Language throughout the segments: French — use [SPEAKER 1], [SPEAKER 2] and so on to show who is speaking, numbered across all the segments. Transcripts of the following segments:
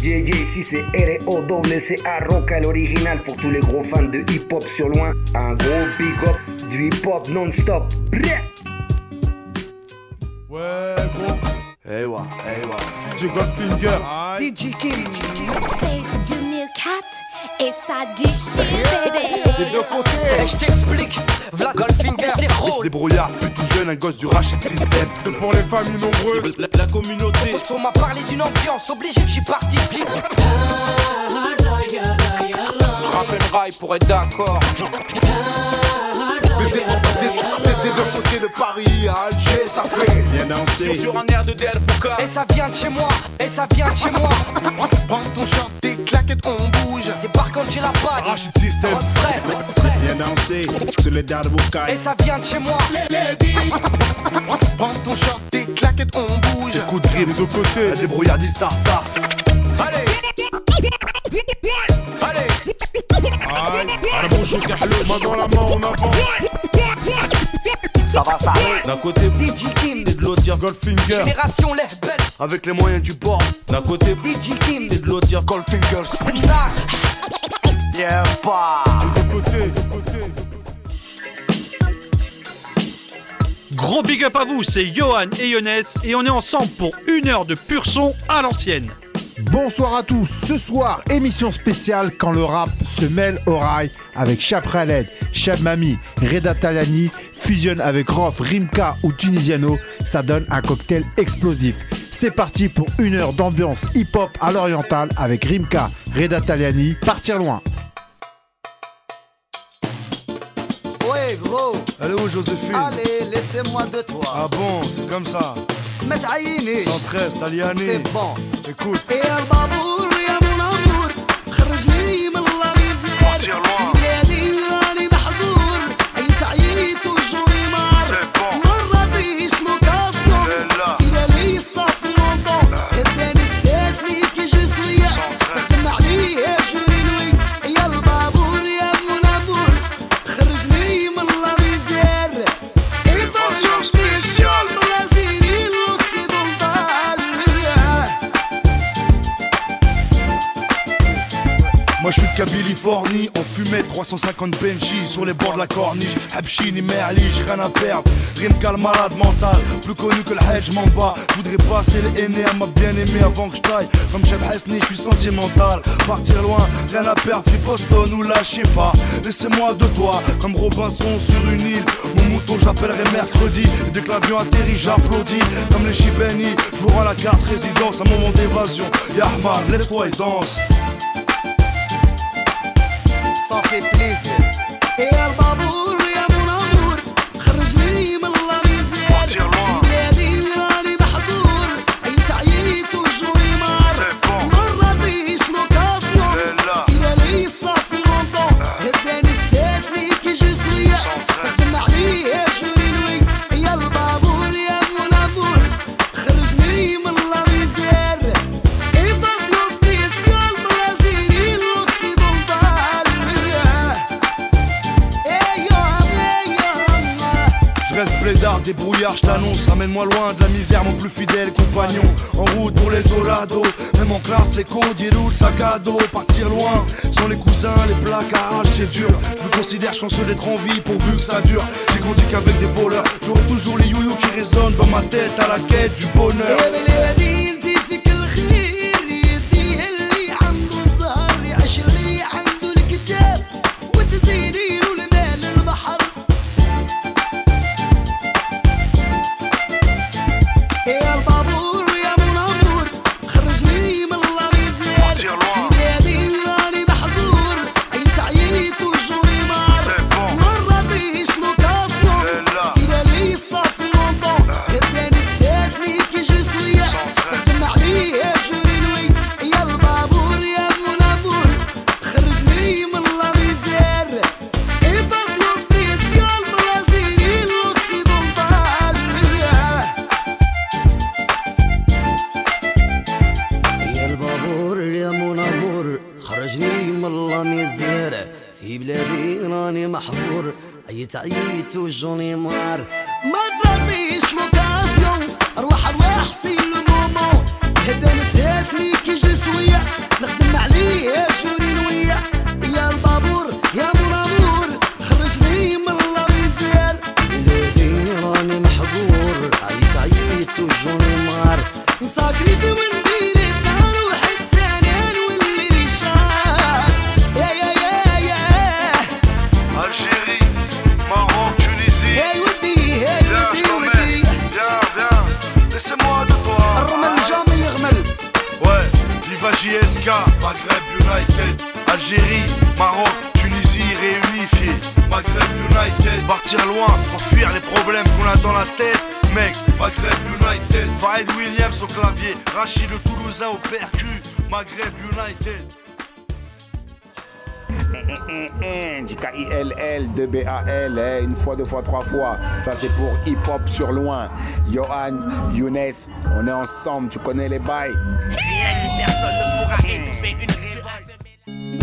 [SPEAKER 1] ici c'est R-O-C-A Roca l'original pour tous les gros fans de hip-hop sur loin. Un gros big up du hip-hop non-stop.
[SPEAKER 2] Ouais gros. Eh ouais. DJ Goldfinger.
[SPEAKER 3] DJ Kim.
[SPEAKER 4] 2004 et ça déchire bébé.
[SPEAKER 2] Des deux côtés.
[SPEAKER 3] Je t'explique, V'là Goldfinger c'est rose.
[SPEAKER 2] Des brouillards, plus tout jeune, un gosse du Rachid System. C'est pour les familles nombreuses, la communauté.
[SPEAKER 3] On m'a parlé d'une ambiance, obligé que j'y participe. Rappelle pour être d'accord.
[SPEAKER 2] Des deux côtés de Paris à Alger, ça fait bien danser.
[SPEAKER 3] Sur un air de Del Bouca. Et ça vient de chez moi, Prends ton short, tes claquettes, on bouge. Débarque quand j'ai la bague.
[SPEAKER 2] Rachid System. Bien danser sur les Darbuka.
[SPEAKER 3] Et ça vient de chez moi.
[SPEAKER 2] Prends ton short, tes claquettes, on bouge. Des coups de grille des deux côtés, des brouillardistes star.
[SPEAKER 3] Allez.
[SPEAKER 2] Allez, bonjour, main dans la main, on avance.
[SPEAKER 3] Ça va, ça arrive.
[SPEAKER 2] D'un côté,
[SPEAKER 3] DJ Kim.
[SPEAKER 2] et de l'autre, Goldfinger.
[SPEAKER 3] Génération les belles.
[SPEAKER 2] Avec les moyens du bord. D'un côté,
[SPEAKER 3] DJ Kim.
[SPEAKER 2] et de l'autre, Goldfinger.
[SPEAKER 3] C'est là.
[SPEAKER 2] Yeah, pas. De côté.
[SPEAKER 5] Gros big up à vous, c'est Johan et Younes et on est ensemble pour 1 heure de pur son à l'ancienne.
[SPEAKER 6] Bonsoir à tous, ce soir, émission spéciale quand le rap se mêle au rail avec Chap Khaled, Chab Mami, Reda Talani, fusionne avec Rof, Rimka ou Tunisiano, ça donne un cocktail explosif. C'est parti pour 1 heure d'ambiance hip-hop à l'oriental avec Rimka, Reda Talani, partir loin.
[SPEAKER 7] Ouais gros,
[SPEAKER 2] Elle est où Joséphine?
[SPEAKER 7] allez laissez-moi de toi.
[SPEAKER 2] Ah bon, c'est comme ça.
[SPEAKER 7] ما تعينيش
[SPEAKER 2] 113, Taliani.
[SPEAKER 7] c'est bon.
[SPEAKER 2] Écoute.
[SPEAKER 7] يا البابور يا منامور خرجني من اللاميزير في بلادي راني محظور عيت عييت وجوني مار مرة طيش لوكاسيون في بالي صافي لونطون اداني الساتني كي جي سويا نخدم عليه جورينوي يا البابور يا منامور خرجني من اللاميزير ايفازيون سبيسيال من الجزائر l'occidental.
[SPEAKER 2] Moi je suis de Californie, on fumait 350 Benji sur les bords de la corniche. Habchini, Merli, j'ai rien à perdre. Rimka le malade mental, plus connu que le Hedge Mamba. Je voudrais passer les aînés à ma bien-aimée avant que je taille. Comme Cheb Hasni, je suis sentimental. Partir loin, rien à perdre, puis Boston ou lâchez pas. Laissez-moi de toi, comme Robinson sur une île. Mon mouton, j'appellerai mercredi. Et dès que l'avion atterrit, j'applaudis. Comme les Chibeni, je vous rends la carte résidence. Un moment d'évasion, Yahmar, lève-toi et danse.
[SPEAKER 7] Ça fait plaisir. يا البابور يا منامور خرجني من اللاميزير في بلادي راني محظور عيت وجوني مار مرة طيش لوكاسيون في بالي صافي لونطون هداني الساتني كي جي سويا نخدم عليه جورينوي يا البابور يا منامور خرجني من اللاميزير ايفازيون سبيسيال من الجزائر l'occidental.
[SPEAKER 2] Je reste blédard, débrouillard, je t'annonce. Ramène-moi loin de la misère, mon plus fidèle compagnon. En route pour l'Eldorado, même en classe éco, Dielou, sac à dos. Partir loin, sans les cousins, les placards, c'est dur. Je me considère chanceux d'être en vie pourvu que ça dure. J'ai grandi qu'avec des voleurs, j'aurai toujours les youyous qui résonnent dans ma tête à la quête du bonheur.
[SPEAKER 7] يا بلادي انتي فيك الخير يديه اللي عنده الزهر يعيش اللي عنده الكتاب وتزيدي له المال البحر. يا البابور يا منامور خرجني من اللاميزير في بلادي راني محظور عيت وجوني مار مرة طيش لوكاسيون في بالي صافي لونطون هداني الساتني كي جي سويا نخدم عليه جورينوي يا البابور يا منامور خرجني من اللاميزير ايفازيون سبيسيال من الجزائر l'occidental. يا البابور يا منابور خرجني من اللاميزير في بلادي راني محظور عيت وجوني مار ما تراضيش لوكاسيون روح سي لو مومون هدا مساتني كي جي سويا
[SPEAKER 2] la JSK, Maghreb United, Algérie, Maroc, Tunisie réunifiés, Maghreb United, partir loin pour fuir les problèmes qu'on a dans la tête. Mec, Maghreb United, Faïd Williams au clavier, Rachid le Toulousain au percu, Maghreb United.
[SPEAKER 8] Du K-I-L-L, 2-B-A-L, une fois, deux fois, trois fois. Ça c'est pour hip-hop sur loin. Johan, Younes, on est ensemble, tu connais les bails.
[SPEAKER 3] Personne ne pourra étouffer une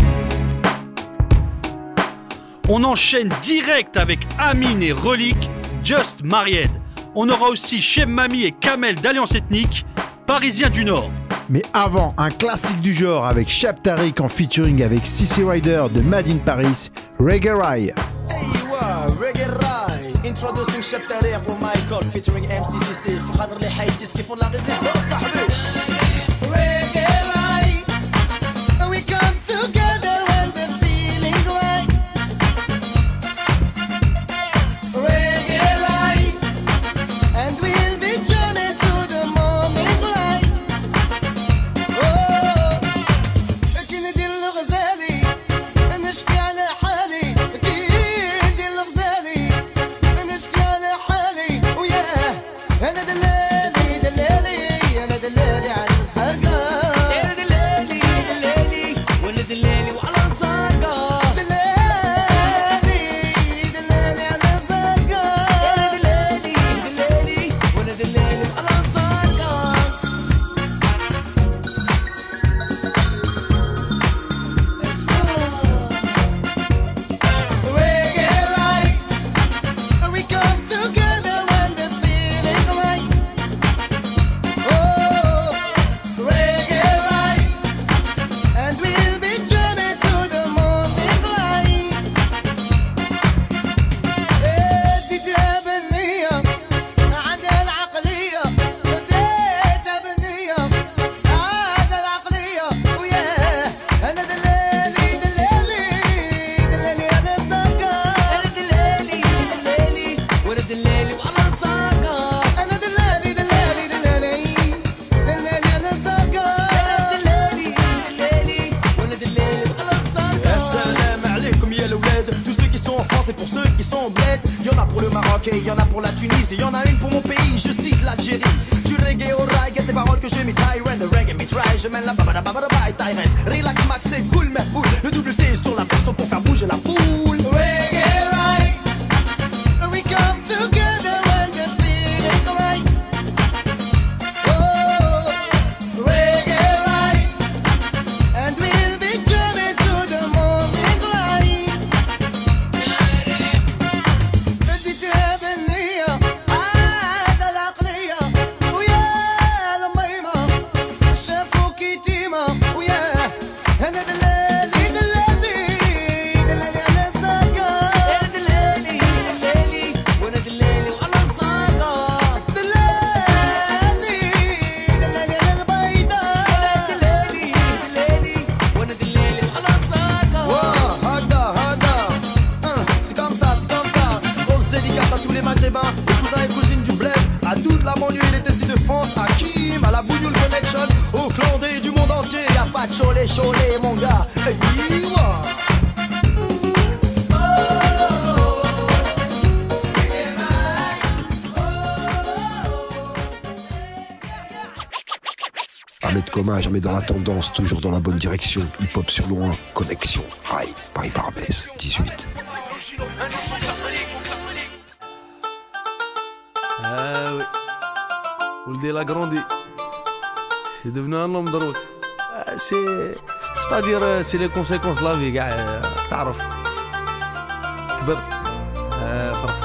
[SPEAKER 5] On enchaîne direct avec Amine et Relique, Just Maried. On aura aussi Cheb Mami et Kamel d'Alliance Ethnique, Parisiens du Nord.
[SPEAKER 6] Mais avant, un classique du genre avec Cheb Tariq en featuring avec CC Rider de Made in Paris, Reggae Rye.
[SPEAKER 7] ايوا ريجي راي introducing شاب تاريخ ومايكل featuring MCCC في خاطر لي حيتيس كيفون لا ريزيستونس صاحبي ريجي راي we come together when the feeling right Reggae right and we'll be jamming to the morning light oh كي ندير الغزالي نشكي على حالي انا دلالي دلالي انا دلالي على الزرقاء يا دلالي دلالي وانا دلالي وعلى الزرقاء دلالي دلالي على الزرقاء يا دلالي دلالي وانا دلالي وعلى الزرقاء Reggae right we come together when the feeling right oh reggae right and we'll be jamming to the morning light اديتها بالنية عادة العقلية اديتها بالنية عادة العقلية وياه انا دلالي دلالي دلالي على الزرقاء انا دلالي دلالي وانا دلالي وعلى الزرقاء انا دلالي دلالي دلالي دلالي على الزرقاء انا دلالي دلالي وانا دلالي وعلى الزرقاء السلام عليكم يا الولاد tous ceux qui sont en France et pour ceux qui sont en bled y'en a pour le Maroc et y'en a pour la Tunisie y'en a une pour mon pays je cite l'Algérie du reggae au rail get les paroles que j'ai mis Tyrant the reggae me try je mène la babada babada bye Tyrant relax max c'est cool mais cool le double C est sur la version pour faire bouger la foule reggae right we come together when the feeling right oh reggae right and we'll be jamming to the morning light اديتها بالنية عادة العقلية ويا الميمة شافوا كيتيمة وياه انا دلالي دلالي دلالي على الزرقاء انا دلالي دلالي وانا دلالي وعلى الزرقاء دلالي دلالي على البيضاء انا دلالي دلالي وانا دلالي وعلى الزرقاء هذا c'est comme ça grosse dédicace à tous les maghrébins les cousins et cousines du bled à toute la banlieue et les testis de France à Kim à la Bougnoul Connection au clandé du monde entier y'a pas de cholet cholet mon gars hey, ouah.
[SPEAKER 1] Ahmed Koma, jamais dans la tendance, toujours dans la bonne direction. Hip-hop sur loin, connexion. Aïe, Paris-Barbès, 18.
[SPEAKER 9] Ah oui. Ouldi l'a grandi. C'est devenu un homme de route. C'est-à-dire, c'est les conséquences de la vie, gars. تعرف. كبر. فرق.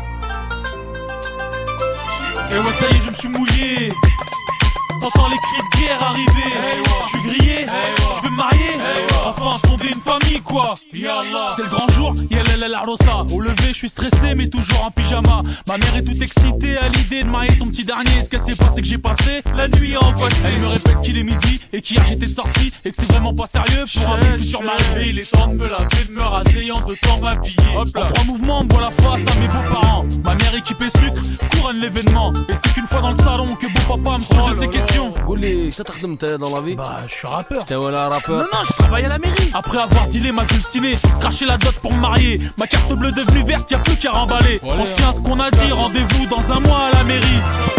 [SPEAKER 10] Et ouais, ça y est, je me suis mouillé. T'entends les cris de guerre arriver. Je suis grillé, je vais me marier. Enfin fonder une famille quoi. Yallah. C'est le grand jour, yallah Bella la Rosa. Au lever, je suis stressé, mais toujours en pyjama. Ma mère est toute excitée à l'idée de marier son petit dernier. Ce qu'elle sait pas, c'est que j'ai passé la nuit à angoisser. Elle me répète qu'il est midi et qu'hier j'étais sorti et que c'est vraiment pas sérieux pour un futur marié. Il est temps de me laver, de me raser, en 2 temps m'habiller. En 3 mouvements, me voit la face à mes beaux-parents. Ma mère équipée sucre, couronne l'événement. Et c'est qu'une fois dans le salon que beau papa me saoule de ses questions.
[SPEAKER 9] Gouli, ça t'akhdim dans la vie?
[SPEAKER 10] Bah, je suis rappeur.
[SPEAKER 9] T'es voilà rappeur?
[SPEAKER 10] Non, je travaille à la mairie. Après avoir dealé ma dulcinée, craché la dot pour me marier. Ma carte bleue devenue verte, y'a plus qu'à remballer. On tient ce qu'on a dit, rendez-vous dans un mois à la mairie.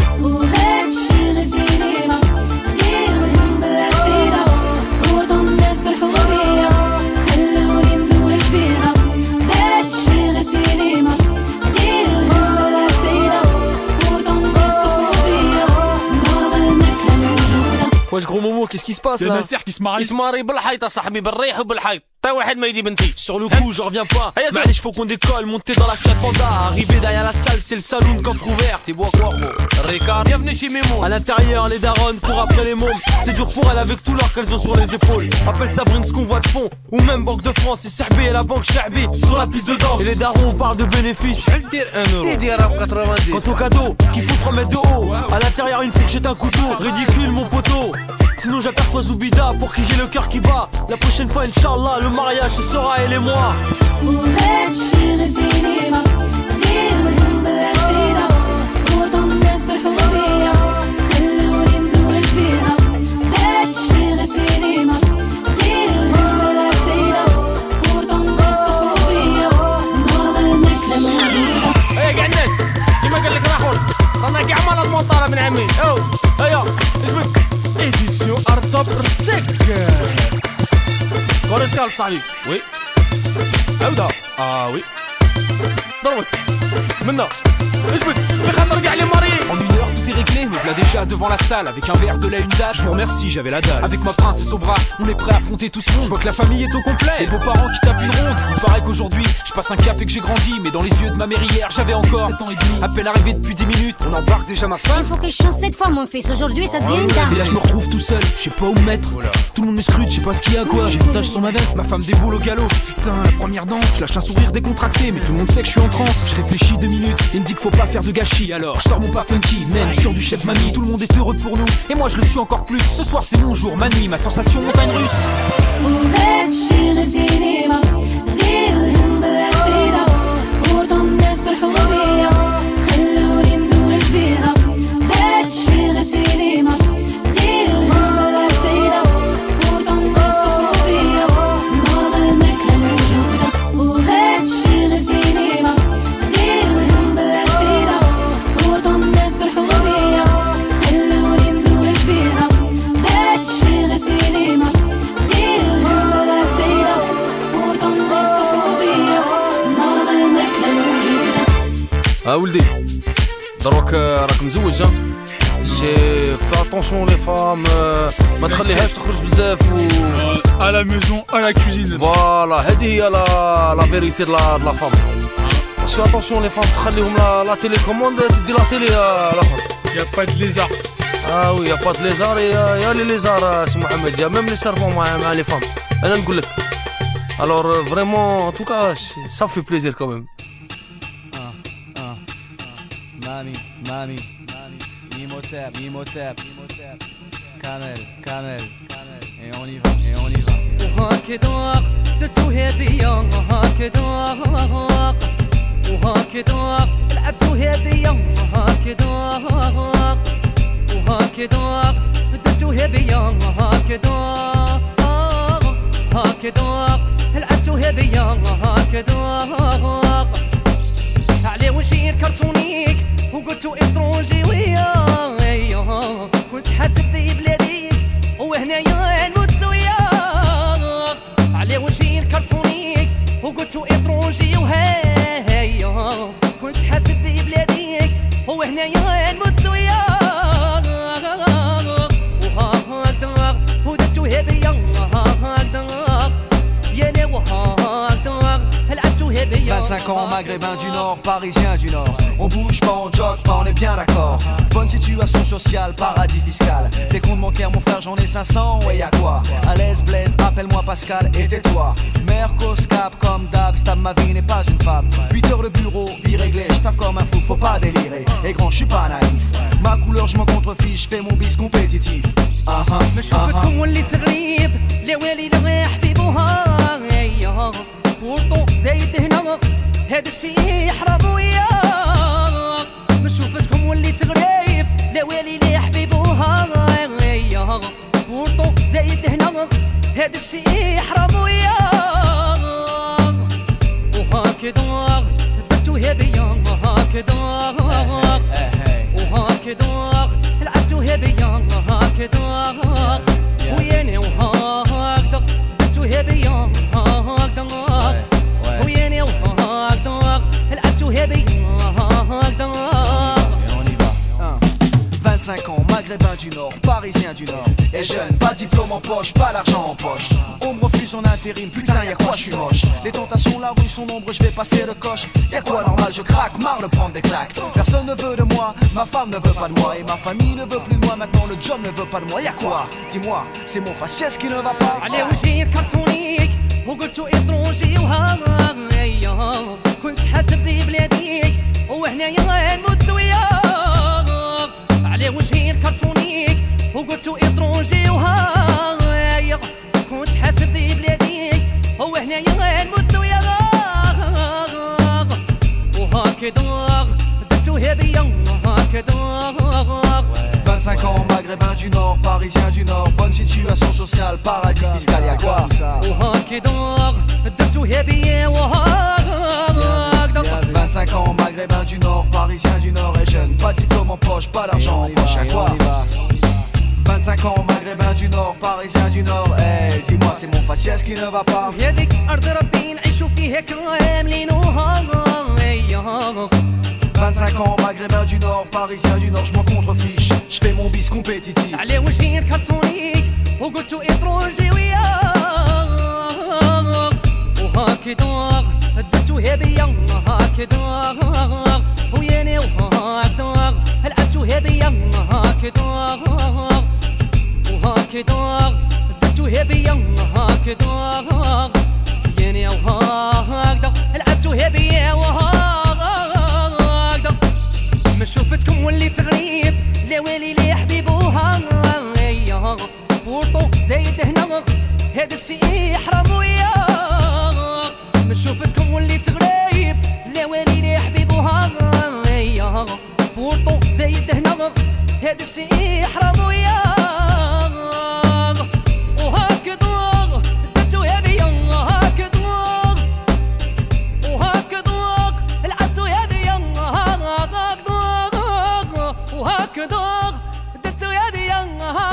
[SPEAKER 9] واش gros Momo, qu'est-ce qui se passe là?
[SPEAKER 10] Nasser qui se marie.
[SPEAKER 9] Il se marie بالحيط صاحبي بالريح وبالحيط. T'as واحد ما يدي بنتي. Sur le coup, j'en reviens pas. معليش faut qu'on décolle, monter dans la Fiat Panda. Arriver derrière la salle, c'est le saloon coffre ouvert. T'es bois quoi gros? Ricard, bienvenue chez Mémo. À l'intérieur, les darons courent après les mômes. C'est dur pour elle avec tout l'or qu'elles ont sur les épaules. Appelle Sabrine ce qu'on voit de fond. Ou même Banque de France, et Serbie et la banque Charbi. Sur la piste de danse. Et les darons, on parle de bénéfices. Elle dit 1€. Il dit 90. Quant au cadeau, qu'il faut 3 mètres de haut. À l'intérieur, une fourchette, un couteau. Ridicule mon poteau. Sinon j'aperçois Zoubida pour qui j'ai le cœur qui bat. La prochaine fois Inch'Allah le mariage ce sera elle et moi. Hey Gannet, كيما قال لك راحول رانا كاع مال المطار من عمي. او هيا اجبد édition Art Top Sec. Correscal صاحبي. Oui. عودة. oui. ضربك. منا. اجبد. بخاطر كاع لي ماري.
[SPEAKER 11] En 1 heure tout est réglé, me voilà déjà devant la salle avec un verre de lait, une date. Je vous remercie, j'avais la dalle. Avec ma princesse au bras, on est prêt à affronter tout ce monde. Je vois que la famille est au complet. Les beaux-parents qui tapent une ronde. Il paraît qu'aujourd'hui, je passe un cap et que j'ai grandi. Mais dans les yeux de ma mère hier, j'avais encore 7 ans et demi. À peine arrivé depuis 10 minutes, on embarque déjà ma femme.
[SPEAKER 4] Il faut que je change cette fois, mon fils. Aujourd'hui, ça devient une dame.
[SPEAKER 11] Et là, je me retrouve tout seul, je sais pas où me mettre. Tout le monde me scrute, je sais pas ce qu'il y a quoi. J'ai une tache sur ma veste, ma femme déboule au galop. Putain, la première danse, lâche un sourire décontracté. Mais tout le monde sait que je suis en transe. Je réfléchis 2 minutes, il me dit qu'il faut pas faire de gâchis. Alors, je sors mon pas funky, même sur du chef mamie. Tout le monde est heureux pour nous, et moi je le suis encore plus. Ce soir c'est mon jour, ma nuit, ma sensation montagne russe.
[SPEAKER 9] ولدي دروك راك مزوج ها سي فا اتونسيون لي فام ما تخليهاش تخرج بزاف و
[SPEAKER 10] à la maison à la cuisine.
[SPEAKER 9] فوالا هذه هي لا فيريتي د لا فام. باسكو اتونسيون لي فام تخليهم لا تيلي كوموند تدي لا تيلي الاخر.
[SPEAKER 10] يا با د ليزار.
[SPEAKER 9] وي يا با د ليزار يا لي ليزار سي محمد يا ميم لي سيرفون مع لي فام. انا نقول لك الور فريمون ان توكا سا في بليزير كوميم.
[SPEAKER 12] Mami, mami, Imhotep, Imhotep, Kamel, Kamel, et on y va, et on y va. وهكذا درتو هذيا وهكذا وهكذا لعبتو هذيا وهكذا وهكذا درتو هذيا وهكذا هكذا لعبتو هذيا وهكذا عليه وشير كرتونيك وقلتو اترونجي ويايا كنت حاسب ذي بلاديك وهنايا نموت وياك عليه وشير كرتونيك وقلتو اترونجي وهايا كنت حاسب ذي بلاديك وهنايا نموت وياك وهكذا ودرتو هذيا وهكذا يا انا وهكذا 25 ans, maghrébin du nord, parisien du nord. On bouge pas, on jogue pas, on est bien d'accord. Bonne situation sociale, paradis fiscal. Des comptes bancaires, mon frère, j'en ai 500, ouais y'a quoi? À l'aise, blaise, à appelle-moi Pascal et tais-toi. Mercos cap comme d'hab, stab ma vie n'est pas une fable. 8 heures le bureau, vie réglée, j'tape comme un fou, faut pas délirer. Et grand, j'suis pas naïf. Ma couleur, j'm'en contrefiche, j'fais mon bis compétitif.
[SPEAKER 13] مش شفتكم واللي تغريب لا والي لا حبيبوها ورطو زايد هنا هذا الشي يحرم وياه مش شفتكم واللي تغريب لا والي لا حبيبوها ورطو زايد هنا هذا الشي يحرم وياه وهكذا درتوها بيا هكذا وهكذا لعبتوها بيا هكذا وياني وهكذا درتوها بيا هكذا وياني وهكذا لعبتوها بيا هكذا
[SPEAKER 12] 25 ans, maghrébin du Nord, parisien du Nord. Et jeune, pas de diplôme en poche, pas l'argent en poche. On me refuse en intérim, putain y'a quoi, j'suis moche. Les tentations, la rue sont nombreuses, j'vais passer le coche. Y'a quoi normal, je craque, marre de prendre des claques. Personne ne veut de moi, ma femme ne veut pas de moi. Et ma famille ne veut plus de moi, maintenant le job ne veut pas de moi. Y'a quoi, dis-moi, c'est mon faciès qui ne va pas.
[SPEAKER 13] على وجهي كرتونيك وقلتو إطروجي وهايا كنت حاسب ذي بلاديك وهنايا نموت وياك على وجهي كرتونيك وقلتو إطروجي وهايا كنت حاسب ذي بلاديك وهنايا نموت وياك وهكذا درتوها بيا هكذا
[SPEAKER 12] 25 ans, maghrébin du Nord, parisien du Nord. Bonne situation sociale, paradis fiscal, y'a quoi?
[SPEAKER 13] وهكذا درتوها بيا وهكذا
[SPEAKER 12] 25 ans, maghrébin du Nord, parisien du Nord. Et jeune, pas de diplôme en poche, pas d'argent en poche, y'a quoi? 25 ans, maghrébin du Nord, parisien du Nord. Hey, dis-moi, c'est mon faciès qui ne va pas.
[SPEAKER 13] هذيك أرض ربي نعيشو فيها كاملين وهايا
[SPEAKER 12] 25 ans, maghrébin du Nord, parisien du Nord, je m'en contrefiche, je fais mon bis compétitif.
[SPEAKER 13] على وجهي كرتونيك وقلتو إطروجي وياك وهكذا درتوها بيا هكذا وياني وهكذا لعبتوها بيا هكذا وهكذا درتوها بيا هكذا ياني وهكذا لعبتوها بيا وهكذا ما شوفتكم واللي تغريب لا والي لا حبيبوها ورطو زايد هنا هذا الشي يحرم وياه ما شوفتكم واللي تغريب لا والي لا حبيبوها ورطو زايد هنا هذا الشي يحرم وياه وهكذا درتوها بيا هكذا وهكذا لعبتوها بيا وهكذا درتو يا بيا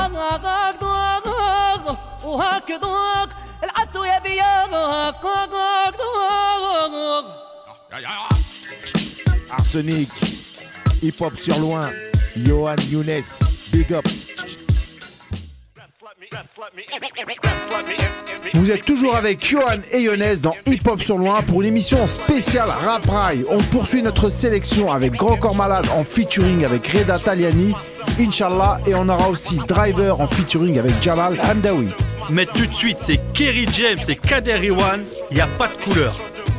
[SPEAKER 13] وهكذا لعبتو يا بيا
[SPEAKER 6] Arsenic, hip-hop sur loin, Johan Younes, big up. Vous êtes toujours avec Johan et Younes dans Hip Hop sur loin pour une émission spéciale Rap Rail. On poursuit notre sélection avec Grand Corps Malade en featuring avec Reda Taliani, Inch'Allah, et on aura aussi Driver en featuring avec Jalal Hamdawi.
[SPEAKER 5] Mais tout de suite, c'est Kerry James et Kader Iwan, y a pas de couleur.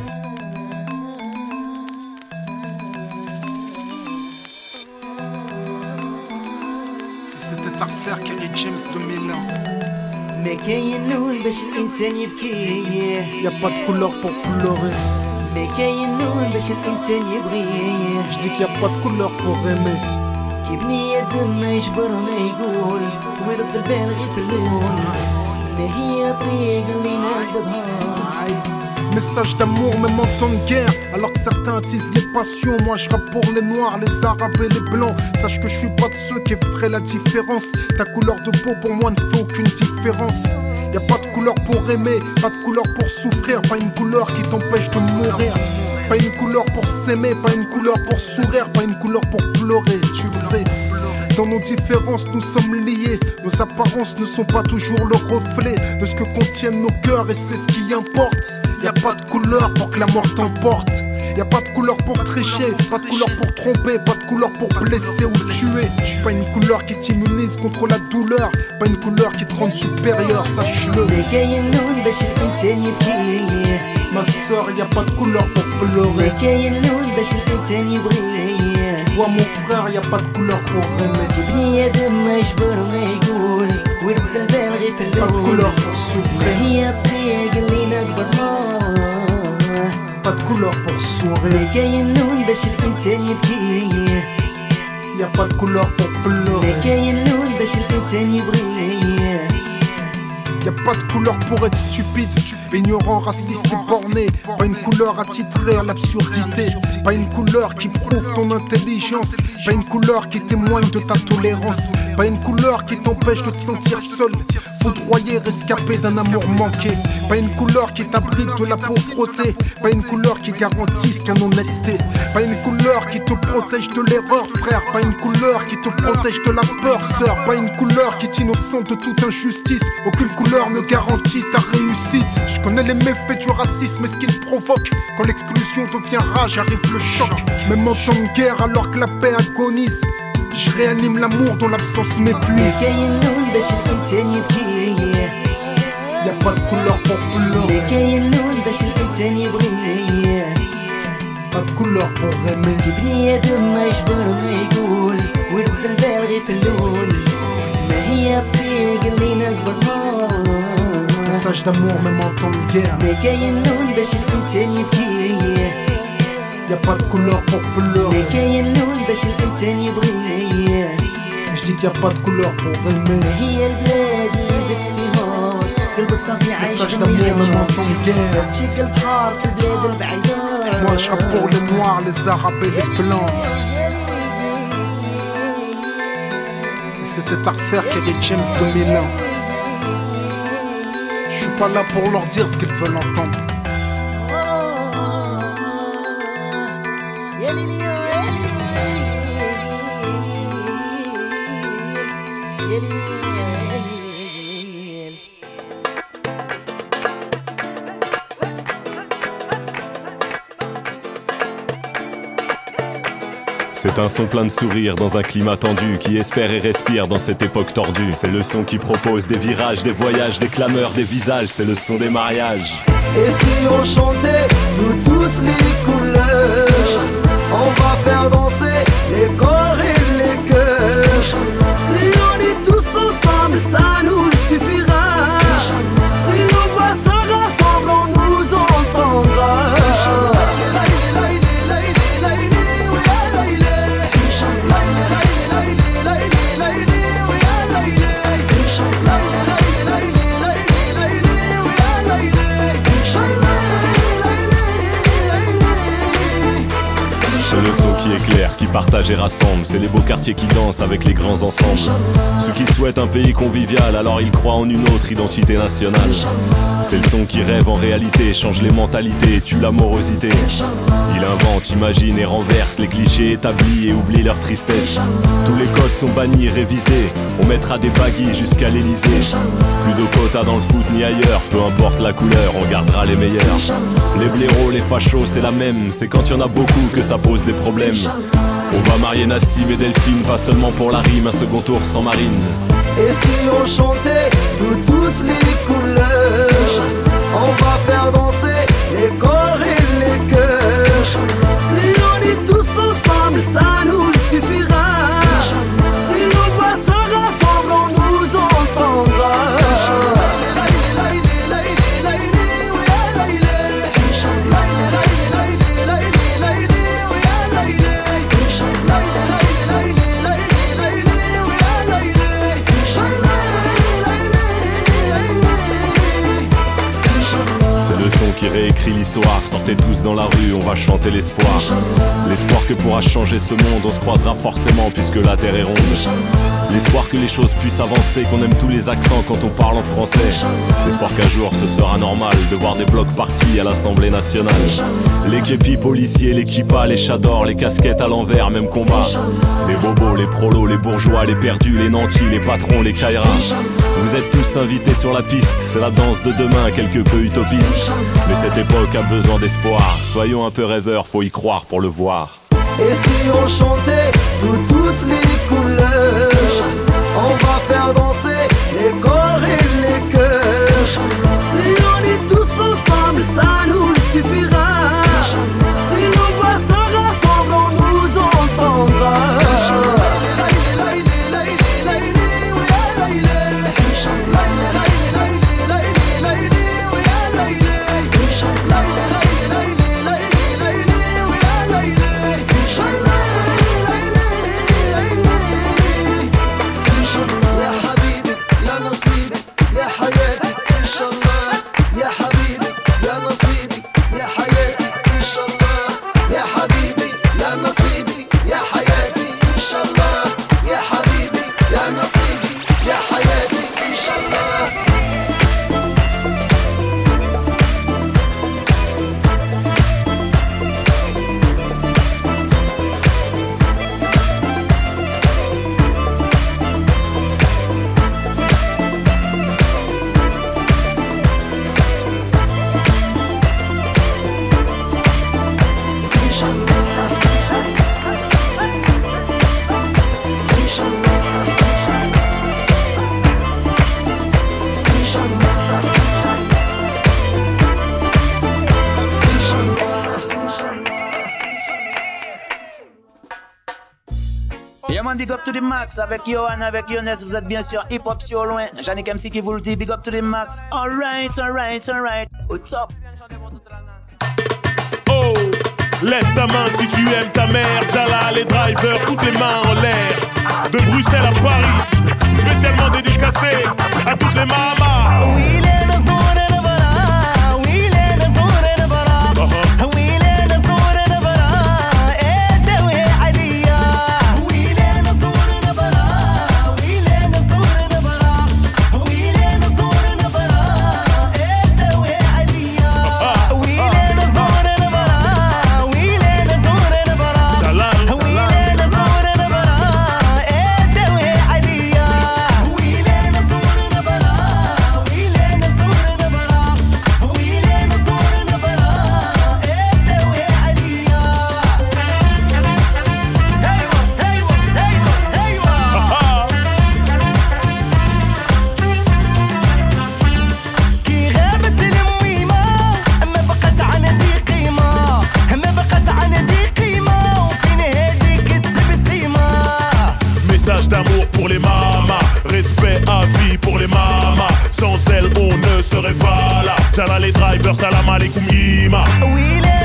[SPEAKER 2] C'était à refaire Kerry James 2001.
[SPEAKER 14] ما كاين لون باش الانسان يبكي
[SPEAKER 6] Y'a pas de couleur pour pleurer.
[SPEAKER 14] ما كاين لون باش الانسان يبغي
[SPEAKER 6] Je dis qu'il y a pas de couleur pour aimer.
[SPEAKER 14] كي بني ادم ما يجبر ما يقول ويرد البال غير في اللون ما هي طريق اللي نقدها
[SPEAKER 2] Message d'amour même en temps de guerre. Alors que certains attisent les passions, moi je rappe pour les noirs, les arabes et les blancs. Sache que je suis pas de ceux qui feraient la différence. Ta couleur de peau pour moi ne fait aucune différence. Y'a pas de couleur pour aimer, pas de couleur pour souffrir, pas une couleur qui t'empêche de mourir. Pas une couleur pour s'aimer, pas une couleur pour sourire, pas une couleur pour pleurer, tu le sais.
[SPEAKER 15] dans nos différences nous sommes liés. Nos apparences ne sont pas toujours le reflet de ce que contiennent nos cœurs, et c'est ce qui importe. Y a pas de couleur pour que la mort t'emporte. Y a pas de couleur pour tricher, pas de couleur pour tromper, pas de couleur pour blesser ou tuer. Pas une couleur qui t'immunise contre la douleur, pas une couleur qui te rend supérieur, sache-le. Ma soeur, y a pas de couleur pour pleurer. Tu vois mon frère, y a pas de couleur pour aimer. Pas de couleur pour souffrir. Pas de couleur pour sourire. Y'a pas de couleur pour pleurer. Y'a pas de couleur pour être stupide, ignorant, raciste et borné. Pas une couleur attitrée à l'absurdité. Pas une couleur qui prouve ton intelligence. Pas une couleur qui témoigne de ta tolérance. Pas une couleur qui t'empêche de te sentir seul, foudroyé, rescapé d'un amour manqué. Pas une couleur qui t'abrite de la pauvreté. Pas une couleur qui garantisse ton honnêteté. Pas une couleur qui te protège de l'erreur, frère. Pas une couleur qui te protège de la peur, sœur. Pas une couleur qui t'innocente de toute injustice. Aucune couleur ne garantit ta réussite. Je connais les méfaits du racisme et ce qu'il provoque. Quand l'exclusion devient rage, arrive le choc. Même en temps de guerre, alors que la paix agonise, je réanime l'amour dont l'absence m'épuise. Y'a pas de couleur pour pleurer. Pas de couleur pour aimer. Message d'amour même en temps de guerre. Y'a pas de couleur pour pleurer. Je dis qu'il y a pas de couleur pour aimer. Message d'amour même en temps de guerre. Moi je rappe pour les noirs, les arabes et les blancs. Si c'était à refaire, Kerry James 2001. Je suis pas là pour leur dire ce qu'ils veulent entendre.
[SPEAKER 16] C'est un son plein de sourires dans un climat tendu qui espère et respire dans cette époque tordue. C'est le son qui propose des virages, des voyages, des clameurs, des visages. C'est le son des mariages.
[SPEAKER 12] Et si on chantait de toutes les couleurs, on va faire danser les corps et les cœurs. Si on est tous ensemble, ça nous suffira. Si nos voix se rassemblent, on nous entendra.
[SPEAKER 16] C'est le son qui éclaire, qui partage et rassemble. C'est les beaux quartiers qui dansent avec les grands ensembles. Ceux qui souhaitent un pays convivial, alors ils croient en une autre identité nationale. C'est le son qui rêve en réalité, change les mentalités, tue l'amorosité. Il invente, imagine et renverse les clichés établis et oublie leur tristesse. Tous les codes sont bannis, révisés. On mettra des baguilles jusqu'à l'Elysée. Plus de quotas dans le foot ni ailleurs, peu importe la couleur, on gardera les meilleurs. Les blaireaux, les fachos, c'est la même. C'est quand y en a beaucoup que ça pose des problèmes. On va marier Nassim et Delphine, pas seulement pour la rime, un second tour sans Marine.
[SPEAKER 12] Et si on chantait de toutes les couleurs, on va faire danser les corps et les cœurs. Si on est tous ensemble, ça nous suffira. Si nos voix se rassemblent, on nous entendra.
[SPEAKER 16] qui réécrit l'histoire. Sortez tous dans la rue, on va chanter l'espoir. L'espoir que pourra changer ce monde, on se croisera forcément puisque la terre est ronde. L'espoir que les choses puissent avancer, qu'on aime tous les accents quand on parle en français. L'espoir qu'un jour ce sera normal de voir des blocs partis à l'Assemblée nationale. Les képis policiers, les kippas, les chadors, les casquettes à l'envers, même combat. Les bobos, les prolos, les bourgeois, les perdus, les nantis, les patrons, les kairas. Vous êtes tous invités sur la piste, c'est la danse de demain, quelque peu utopiste. Mais cette époque a besoin d'espoir, soyons un peu rêveurs, faut y croire pour le voir.
[SPEAKER 12] Et si on chantait toutes les couleurs, on va faire danser les corps et les cœurs. Si on est tous ensemble, ça nous suffira. Si on passe ensemble, on nous entendra.
[SPEAKER 17] Big up to the max avec Johan, avec Younes, vous êtes bien sûr hip hop sur loin. Yannick MC qui vous le dit, big up to the max. Alright. What's up?
[SPEAKER 18] Oh, lève ta main si tu aimes ta mère. Jala, les drivers, toutes les mains en l'air. De Bruxelles à Paris, spécialement dédicacé à toutes les mamas. Oui, les Jala les drivers, salam alaikum yima. Oui les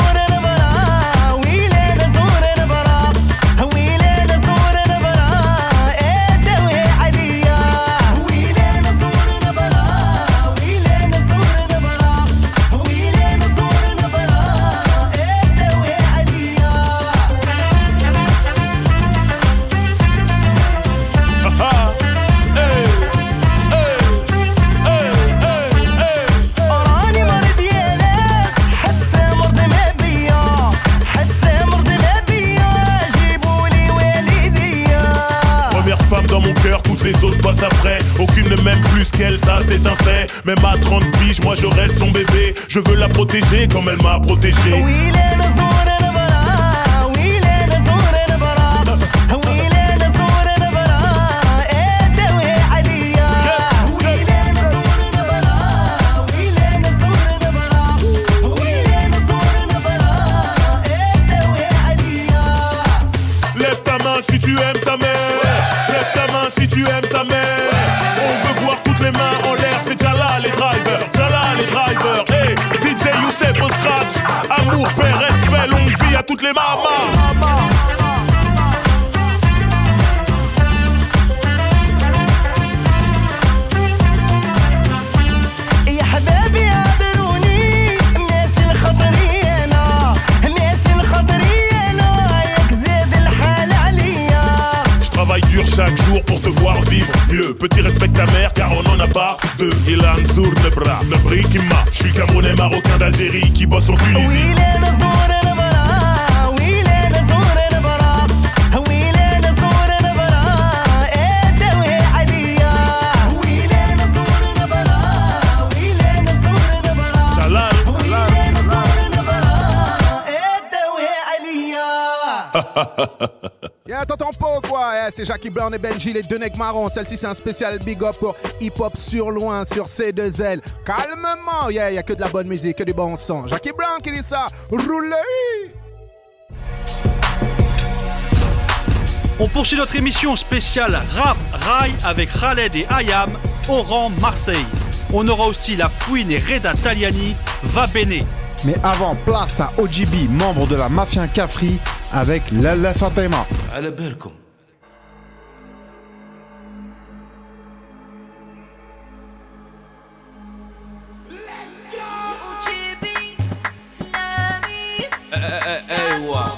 [SPEAKER 18] après, aucune ne m'aime plus qu'elle, ça c'est un fait. Même à 30 piges, moi je reste son bébé. Je veux la protéger comme elle m'a protégé. Oui, lève ta main si tu aimes ta mère. Lève ta main si tu aimes ta mère. On veut voir toutes les mains en l'air. C'est Jala les drivers, hey, DJ Youssef au scratch. Amour, paix, respect, longue vie à toutes les mamas.
[SPEAKER 12] يا حبابي اعذروني
[SPEAKER 18] petit respecte ta mère car on en a pas de Ilan Zour Nebra, Nebri Kima. Je suis Camerounais marocain d'Algérie qui bosse en Tunisie.
[SPEAKER 19] Yeah, t'entends pas ou quoi? Yeah, c'est Jackie Brown et Benji, les deux necks marrons. Celle-ci, c'est un spécial big up pour Hip Hop sur loin sur C2L. Calmement, yeah, y a que de la bonne musique, que du bon son. Jackie Brown qui dit ça. Roulez!
[SPEAKER 5] On poursuit notre émission spéciale Rap Rail avec Khaled et Ayam, Oran, Marseille. On aura aussi La Fouine et Reda Taliani, Va Bene.
[SPEAKER 6] Mais avant, place à OGB, membre de la Mafia Cafri, avec Lala Fatima.
[SPEAKER 20] على بالكم ايوه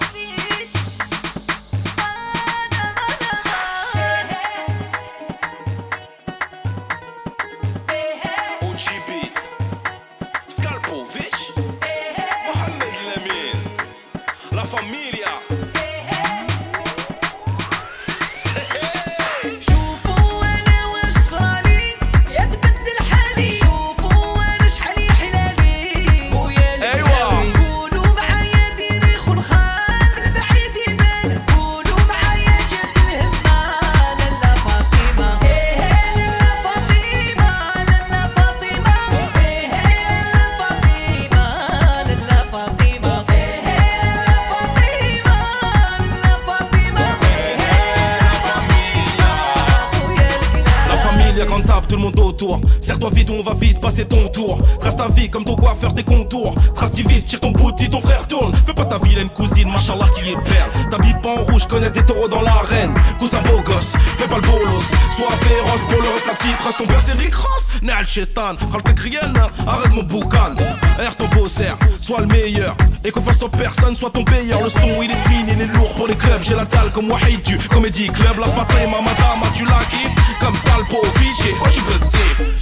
[SPEAKER 20] tout le monde autour. Serre-toi vite ou on va vite passer ton tour. Trace ta vie comme ton coiffeur des contours. Trace-tu vite, tire ton bouti, ton frère tourne. Fais pas ta vilaine cousine, machallah t'y es perle. T'habilles pas en rouge, connais des taureaux dans l'arène. Cousin beau gosse, fais pas le bolos. Sois féroce pour le ref, la petite race. Ton père c'est Rick Ross, Nal Chetan. Ralta Krienne, arrête mon boucan. Air ton faussaire, sois le meilleur. Et qu'on fasse aux personnes, sois ton payeur. Le son il est spin, il est lourd pour les clubs. J'ai la dalle comme Wahid du Comédie Club. La Fatima, madame, tu la kiffes. Comme Scalpo, Fiché, oh tu peux safe.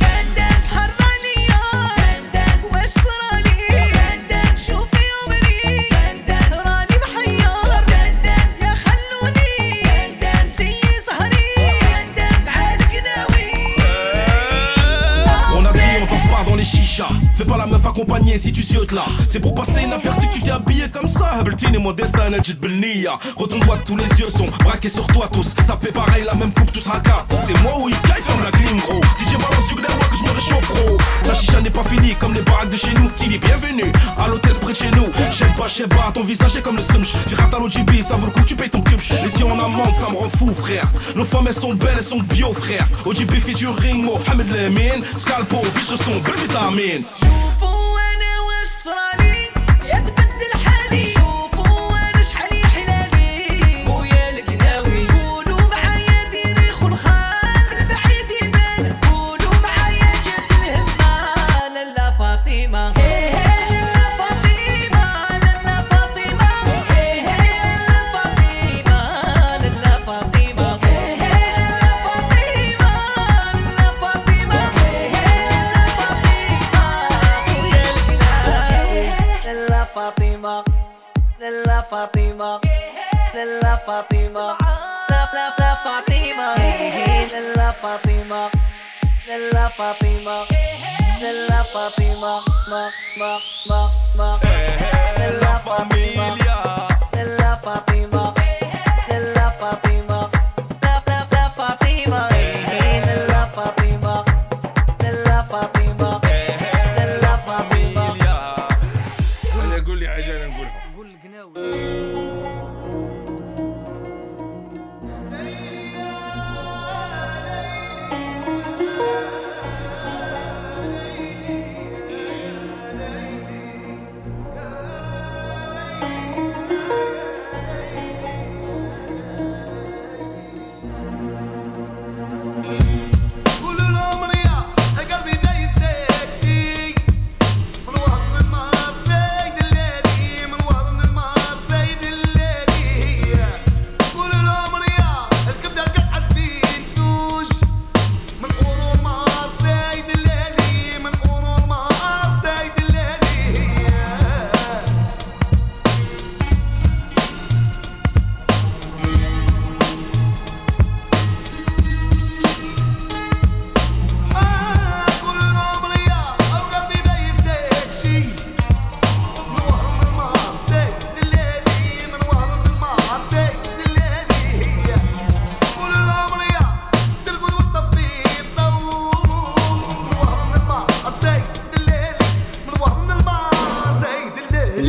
[SPEAKER 20] Fais pas la meuf accompagnée si tu ziotes là. C'est pour passer inaperçu que tu t'es habillé comme ça. Habiltini modesta najid belnia. Retourne-toi, tous les yeux sont braqués sur toi tous. Ça fait pareil, la même coupe, tous raka. C'est moi ou Ika, il ferme la clim gros. DJ balance du gnawa que je me réchauffe gros. La chicha n'est pas finie comme les baraques de chez nous. Tili, bienvenue à l'hôtel près de chez nous. Sheba, ton visage est comme le sumch. Firata l'OGB, ça vaut le coup, tu payes ton club. Les yeux en amande, ça me rend fou frère. Nos femmes elles sont belles, elles sont bio frère. OGB featuring Mohamed Lemine. Scalpo, fiche son belle vitamine.
[SPEAKER 13] شوفوا وانا واش صرالي يتبدل حالي شوفوا وانا شحال حلالي خويا القناوي قولوا معايا ديري خلخال بالبعيد يبان قولوا معايا جات الهمة لالا فاطمة لالا فاطمة لالا فاطمة لالا فاطمة لالا فاطمة Fatima, Lalla Fatima, Lalla Fatima, Lalla Fatima, Lalla Fatima, Lalla Fatima, Lalla Fatima, Lalla Fatima, Lalla Fatima, Lalla Fatima, Lalla Fatima, Lalla Fatima, Lalla Fatima.
[SPEAKER 20] قول لي حاجه انا نقولها.
[SPEAKER 13] قول القناوي.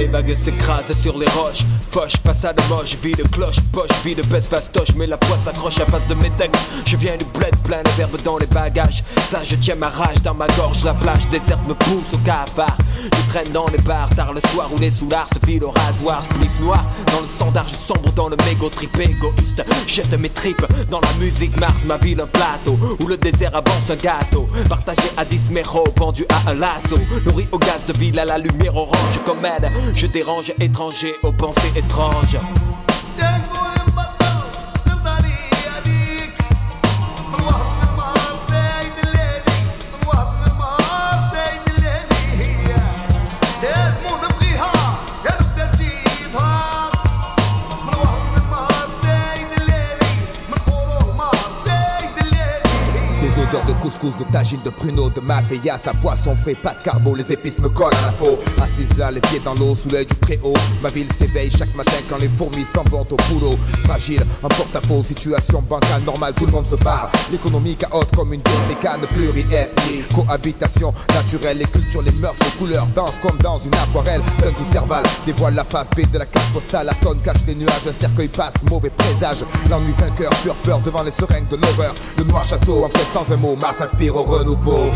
[SPEAKER 21] Les vagues s'écrasent sur les roches. Foche, façade moche, vie de cloche, poche, vie de baisse fastoche. Mais la poisse s'accroche à face de mes decks. Je viens du bled, plein de verbes dans les bagages. Ça je tiens ma rage dans ma gorge. La plage déserte me pousse au cafard. Je traîne dans les bars tard le soir où les soulards se filent au rasoir. Spliff noir dans le sandar, je sombre dans le mégot trip égoïste. Jette mes tripes dans la musique, Mars ma ville un plateau où le désert avance un gâteau. Partagé à 10 méros, pendu à un lasso. Nourri au gaz de ville à la lumière orange. Comme elle, je dérange étranger aux pensées étranges.
[SPEAKER 22] De couscous, de tagine, de pruneau, de mafia, sa poisson frais, pas de carbo, les épices me collent à la peau. Assise là, les pieds dans l'eau, sous l'œil du très-haut. Ma ville s'éveille chaque matin quand les fourmis s'en vont au boulot. Fragile, en porte-à-faux, situation bancale normale, tout le monde se barre. L'économie chaote comme une vieille mécane pluri-ethnie. Cohabitation naturelle, les cultures, les mœurs, les couleurs dansent comme dans une aquarelle. Seul tout Serval dévoile la face B de la carte postale. La tonne cache les nuages, un cercueil passe, mauvais présage. L'ennui vainqueur, fuir peur devant les seringues de l'horreur. Le noir château, en paix sans un mot, Mars aspire au renouveau.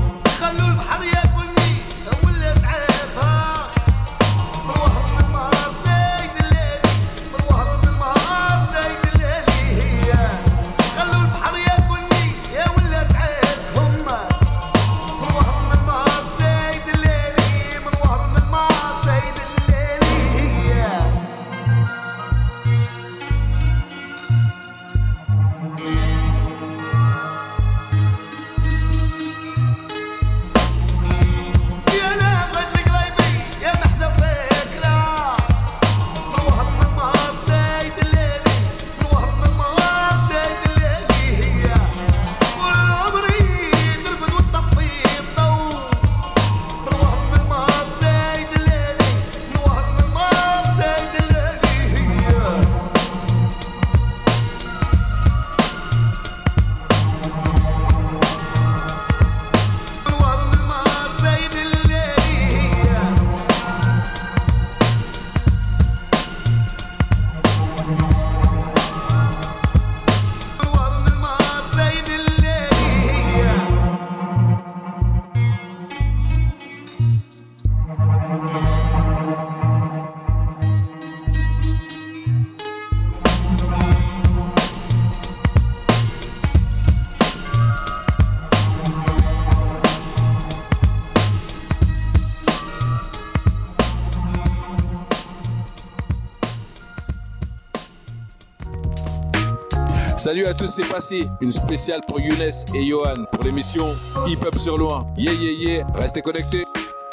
[SPEAKER 23] Salut à tous, c'est passé. Une spéciale pour Younes et Johan pour l'émission Hip Hop sur Loin. Yeah, yeah, yeah. Restez connectés.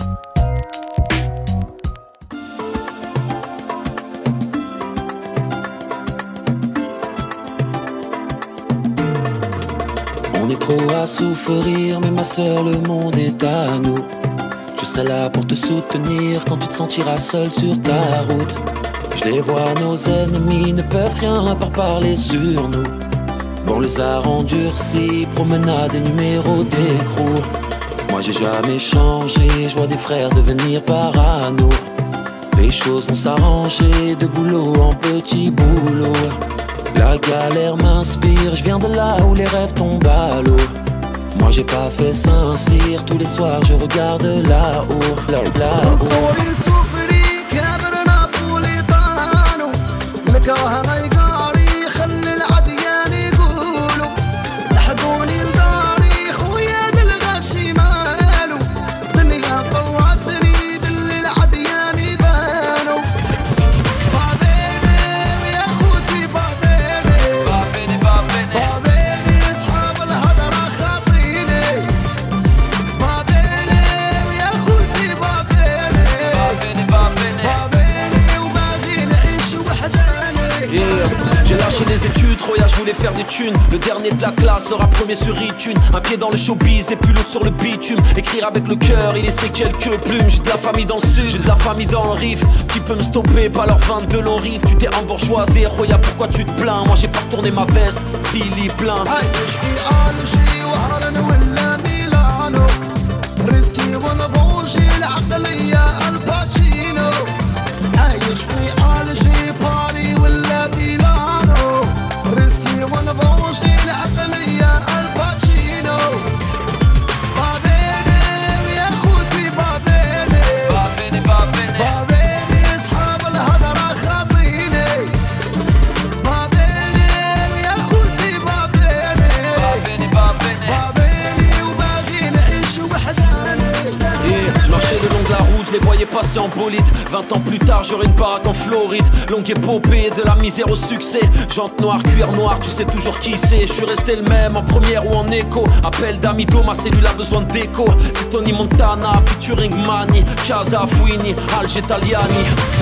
[SPEAKER 24] On est trop à souffrir, mais ma soeur, le monde est à nous. Je serai là pour te soutenir quand tu te sentiras seul sur ta route. Je les vois, nos ennemis ne peuvent rien par parler sur nous. On les a endurcis, promenade et numéro d'écrou. Moi j'ai jamais changé, je vois des frères devenir parano. Les choses vont s'arranger, de boulot en petit boulot. La galère m'inspire, je viens de là où les rêves tombent à l'eau. Moi j'ai pas fait Saint-Cyr, tous les soirs je regarde là-haut, là-haut.
[SPEAKER 21] Les études, Roya, je voulais faire des thunes. Le dernier de la classe sera premier sur iTunes. Un pied dans le showbiz et puis l'autre sur le bitume. Écrire avec le cœur et laisser quelques plumes. J'ai de la famille dans le sud, j'ai de la famille dans le riff. Qui peut me stopper, pas leur 22 longs riff. Tu t'es embourgeoisé, Roya, pourquoi tu te plains? Moi j'ai pas retourné ma veste, Philippe plein.
[SPEAKER 12] شوي على شي باري ولا بيلانو ريسكي ونبوشي العقلية الباتشينو بابيني يا خوتي بابيني بابيني بابيني بابيني اصحاب الهضرة خاطيني بابيني يا خوتي بابيني بابيني بابيني بابيني وباغي نعيش وحداني.
[SPEAKER 21] Je marchais le long de la route, je les voyais passer en bolide. 20 ans plus tard, j'aurai une baraque en Floride. Longue épopée, de la misère au succès. Jante noire, cuir noir, tu sais toujours qui c'est. Je suis resté le même en première ou en écho. Appel d'Amido, ma cellule a besoin de déco. C'est Tony Montana, featuring Mani, Casa Fouini, Alge Italiani.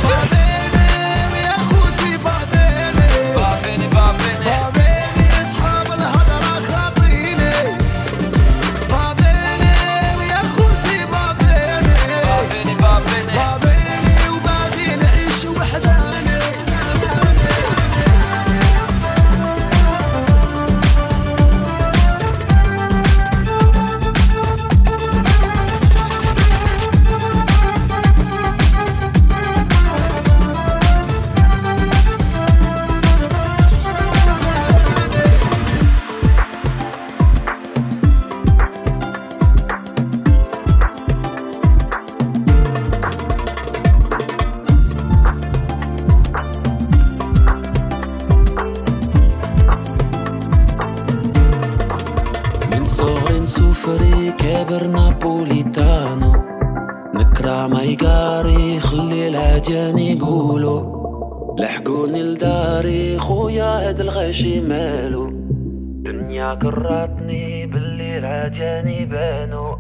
[SPEAKER 24] سوفري كابر نابوليتانو نكرع ما يقاري خلي العجان يقولوا لحقوني لداري خويا هاد الغاشي مالو دنيا كراتني باللي العجان يبانو.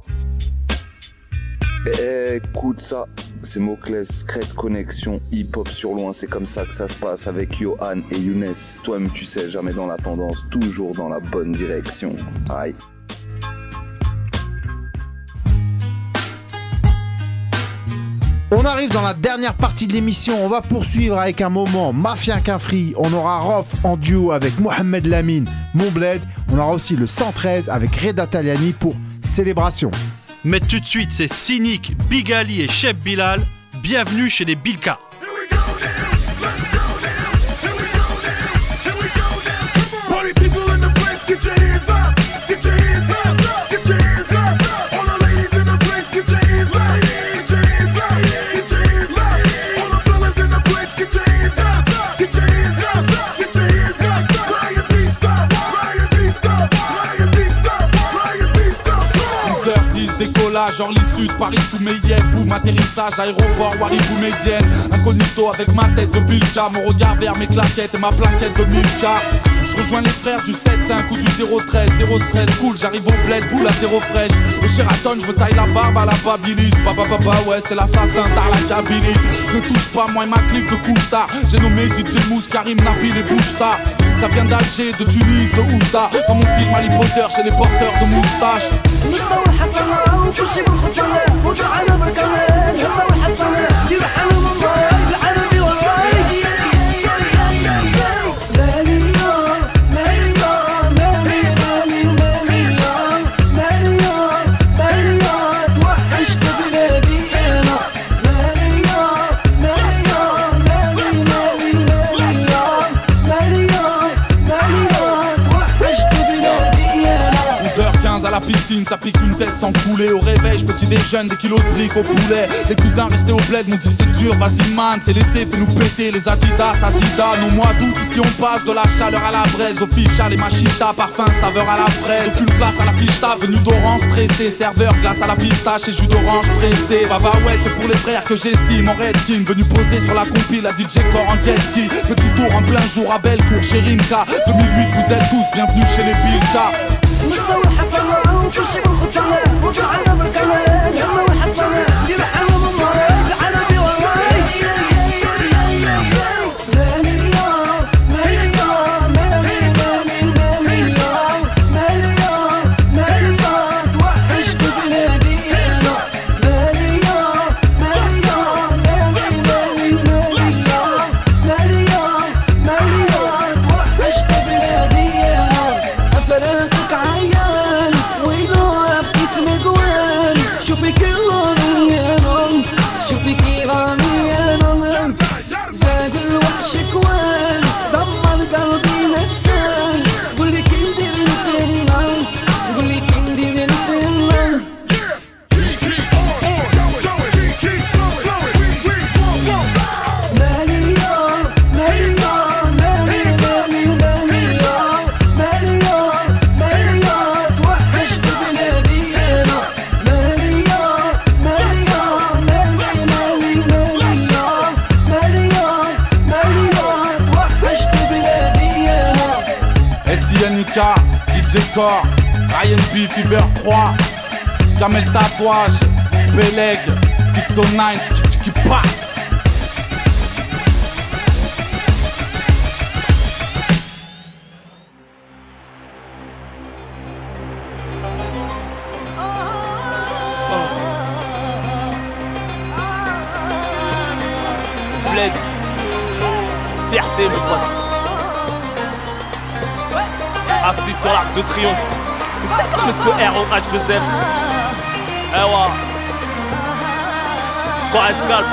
[SPEAKER 1] Écoute ça, c'est Moclès, Crête Connexion, hip-hop sur loin, c'est comme ça que ça se passe avec Johan et Younes. Toi-même tu sais, jamais dans la tendance, toujours dans la bonne direction. Aïe.
[SPEAKER 6] On arrive dans la dernière partie de l'émission, on va poursuivre avec un moment Mafia Quinfri, on aura Rof en duo avec Mohamed Lamine, Mon Bled, on aura aussi le 113 avec Reda Taliani pour Célébration.
[SPEAKER 5] Mais tout de suite, c'est Cynic, Big Ali et Chef Bilal, bienvenue chez les Bilka.
[SPEAKER 10] Décollage, Orly Sud, Paris sous Mayenne. Boum, atterrissage, aéroport, Waribou Médienne. Incognito avec ma tête de Bilka. Mon regard vers mes claquettes et ma plaquette de Milka. Je rejoins les frères du 7-5 ou du 0-13. Zéro stress, cool, j'arrive au bled, boule à zéro fraîche. Au Sheraton, je me taille la barbe à la Babilis. Baba, ouais, c'est l'assassin, t'as la Kabylie. Ne touche pas, moi et ma clique de couche-tard. J'ai nommé DJ Mousse, Karim, Nabil et Bouchta. Ça vient d'Alger, de Tunis, de Oujda. Dans mon film Harry Potter, chez les porteurs de moustaches.
[SPEAKER 12] وكلشي بالخطانة وجعنا بالكنان هما والحطانة يرحلوا من ضاي العالمي وراي ماليا ماليا مالي مالي ماليا ماليا ماليا توحشت بلادي انا ماليا ماليا مالي مالي ماليا ماليا ماليا توحشت بلادي انا.
[SPEAKER 10] 11h15 à la piscine, ça pique une tête sans couler. Au réveil, petit déjeune, des kilos de briques au poulet. Les cousins restés au bled m'ont dit c'est dur, vas-y man, c'est l'été, fais-nous péter les Adidas, Zidane. Au mois d'août, ici on passe de la chaleur à la braise. Au ficha, les machichas, parfum, saveur à la fraise. Aucune place à la pista, venu d'orange stressé. Serveur, glace à la pistache et jus d'orange pressé. Baba ouais, c'est pour les frères que j'estime. En Redskin, venu poser sur la compile, la DJ Core en jet ski. Petit tour en plein jour à Bellecour chez Rimka. 2008, vous êtes tous bienvenus chez les Bilka.
[SPEAKER 12] مشبه والحطانة وكلشي بالخطانة وجعنا بالكنان هما والحطانة يرحلوا من ضاي العالمي وراي ماليا ماليا مالي مالي ماليا ماليا ماليا توحشت بلادي انا ماليا ماليا مالي مالي ماليا ماليا ماليا توحشت بلادي انا. أفلاتك عيان وينو بقيت مقوان
[SPEAKER 3] Record, Ryan B, Fever 3, Jamel Tatouage, Beleg, 609, tiki pa.
[SPEAKER 9] Fierté mon pote. Assis sur l'arc de triomphe. C'est comme ce ROH2F. Eh ouais. Quoi escalpe.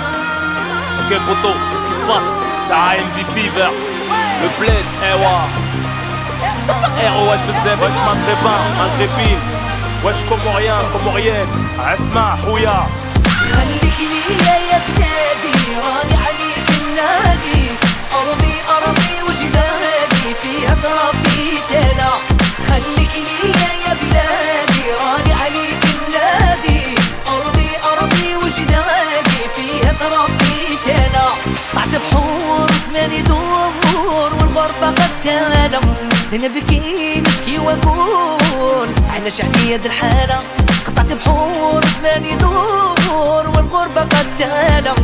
[SPEAKER 9] Ok poto, qu'est-ce qui se passe? C'est AMD Fever. Le bled, eh ouais. C'est un ROH2F, wesh maghrébin, maghrébine. Wesh comorienne. Asma, Houya.
[SPEAKER 13] خليك ليا يا بلادي راني عليك النادي أرضي وجدادي فيها تربيت أنا خليك ليا يا بلادي راني عليك النادي أرضي وجدادي فيها تربيت أنا طلعت بحور زماني دور والغربة قد تالم نبكي نشكي وأقول على شعبية الحالة قطعت بحور زماني دور والغربة قد تالم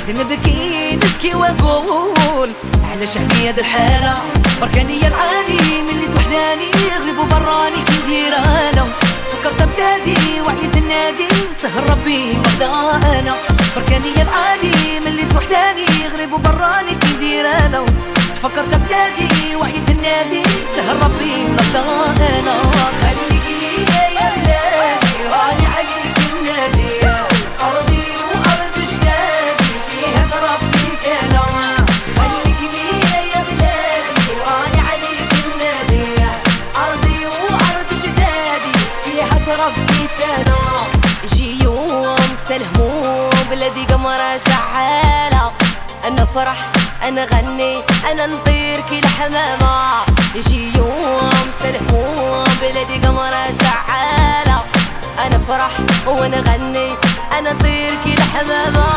[SPEAKER 13] نبكي نشكي واقول على شعبي هاد الحالة بركاني العالي من اللي توحداني غريب براني كي ندير انا فكرت بلادي وعيت النادي سهر ربي مرضى انا بركاني العالي من اللي توحداني غريب براني كي ندير انا فكرت بلادي وعيت النادي سهر ربي مرضى انا خليك ليا يا بلادي راني عليك النادي أرضي وأرض جدادي فيها تربيت أنا خليك ليا يا بلادي راني عليك النادي أرضي وأرض جدادي فيها تربيت أنا يجي يوم سالهموم بلادي قمرة شعالة أنا فرح أنا غني أنا نطير كي الحمامة يجي يوم سالهموم بلادي قمرة شعالة أنا فرح وأنا غني أنا طير كي الحمامة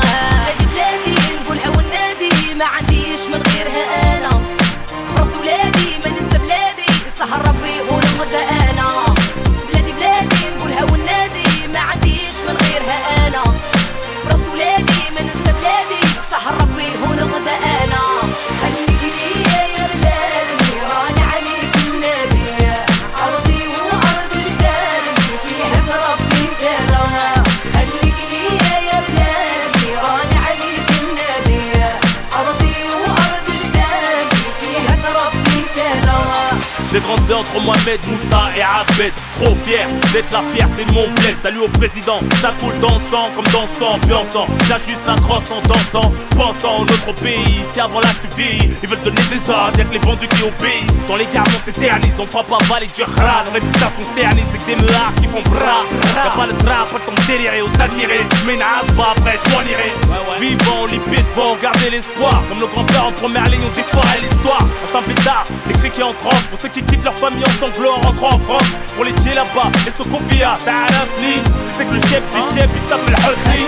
[SPEAKER 13] بلادي نقولها والنادي ما عنديش من غيرها أنا راس ولادي ما ننسى بلادي سهر ربي ونغدا أنا بلادي نقولها والنادي ما عنديش من غيرها أنا راس ولادي ما ننسى بلادي سهر ربي ونغدا أنا خليك ليا يا بلادي راني عليك النادي أرضي وأرض جدادي فيها تربيت أنا خليك ليا يا بلادي راني عليك النادي أرضي وأرض جدادي فيها تربيت أنا
[SPEAKER 9] J'ai grandi entre Mohamed, Moussa et Abed. Trop fier d'être la fierté de mon bled. Salut au président, ça coule dans le sang comme dans son ambiançant. J'ajuste la crosse en dansant, pensant à notre pays. Si avant l'âge tu vieillis, ils veulent donner des ordres, y'a que les vendus qui obéissent. Dans les garments s'éternisent, on fera pas valer du rat. La réputation s'éternise, c'est que des meurs qui font bras. Y'a pas le drap, pas de ton délirer ou t'admirer. J'mets une race, bah après j'm'en irai. Vivant, lippé devant, garder l'espoir. Comme nos grands-pères en première ligne, on déforait l'histoire. Instant plus tard, les cris qui entrent pour ceux qui quittent leur famille en sanglots en rentrant en France. Pour les tiers là-bas, et ce Kofia, t'arafni. Tu sais que le chef des chefs, il s'appelle Hosni.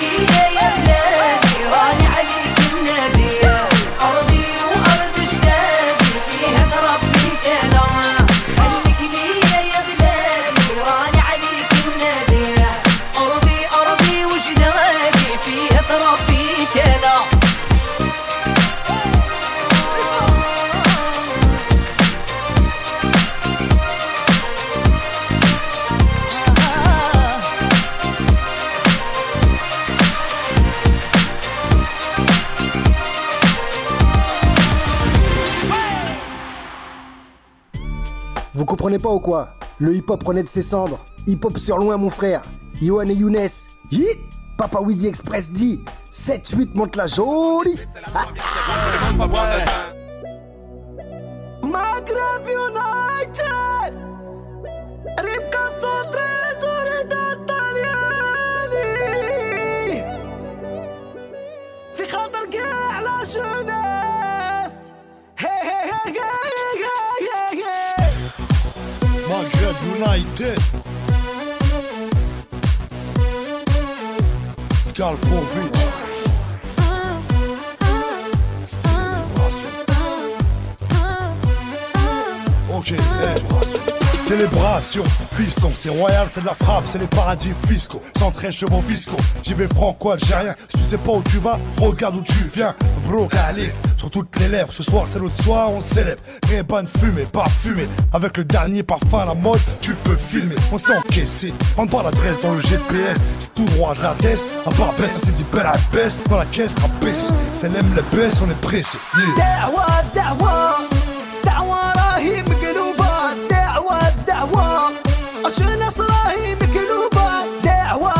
[SPEAKER 13] راني عليك النادي أرضي وأرض جدادي فيها تربيت أنا خليك ليا يا بلادي راني عليك النادي أرضي وجدادي فيها تربيت أنا
[SPEAKER 4] Vous comprenez pas ou quoi? Le hip-hop renaît de ses cendres. Hip-hop sur loin mon frère. Yohan et Younes. Hit. Papa Weedy Express dit 7-8 monte la jolie.
[SPEAKER 13] Maghreb United ريبكا صوتري زوري الطلياني في خاطر كاع لا جوناس
[SPEAKER 2] Maghreb United Skalpovic Ok, hey. Célébration, fiston, c'est royal, c'est de la frappe, c'est les paradis fiscaux. 113 chevaux fiscaux, j'y vais franco-algérien. Si tu sais pas où tu vas, regarde où tu viens. Bro, allez, sur toutes les lèvres, ce soir c'est l'autre soir, on célèbre. Très bonne fumée, parfumée, avec le dernier parfum à la mode, tu peux filmer. On s'est encaissé, prends pas l'adresse dans le GPS, c'est tout droit de la tête. À part baisse, ça s'est dit belle à baisse, dans la caisse rabaisse. C'est l'aime les baisses, on est pressé.
[SPEAKER 12] راهي مقلوبة دعوة أشناس راهي مقلوبة دعوة